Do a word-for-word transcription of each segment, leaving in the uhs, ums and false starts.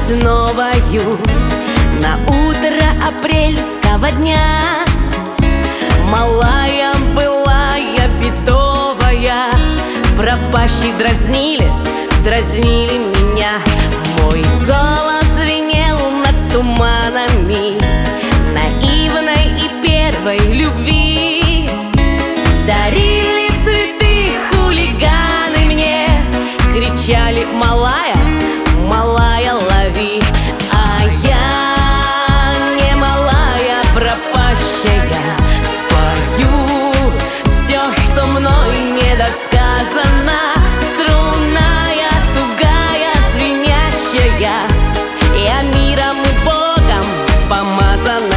весновою на утро апрельского дня. Малая былая бедовая, пропащей дразнили, дразнили меня. Мой голос звенел над туманами наивной и первой любви. Дарили цветы хулиганы мне, кричали: малая, малая, лови. А я не малая пропащая, спою все, что мной недосказано. Струнная, тугая, звенящая, я миром и Богом помазанная.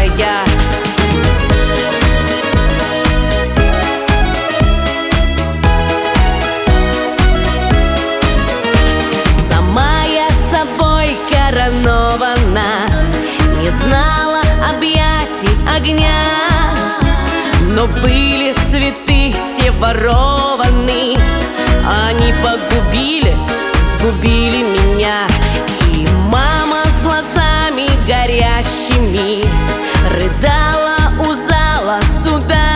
Коронована, не знала объятий огня, но были цветы те ворованы, они погубили, сгубили меня. И мама с глазами горящими рыдала у зала суда.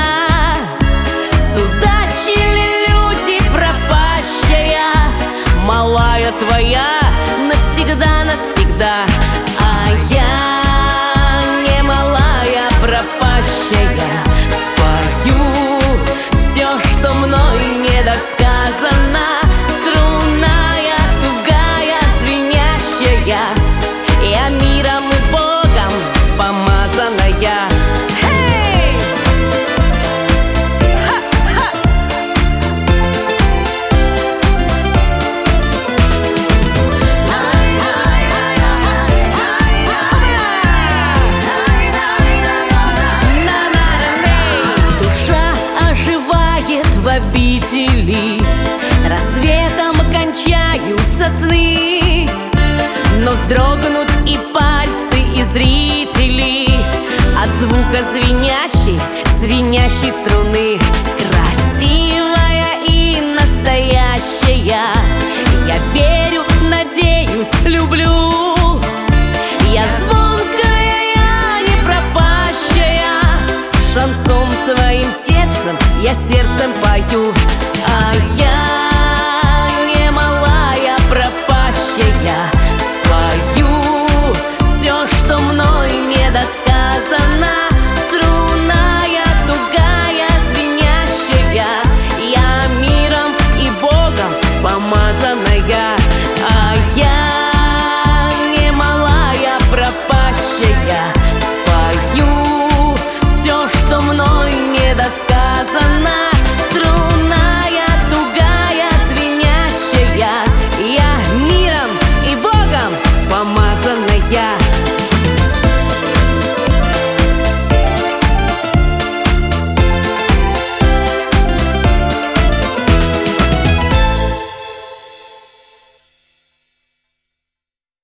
Судачили люди, пропащая, малая твоя навсегда, навсегда. А я не малая пропащая, спою все, что мной недосказано. Струнная, тугая, звенящая, я миром и Богом помазанная. Обители рассветом кончаются сны, но вздрогнут и пальцы, и зрители от звука звенящей, звенящей струны.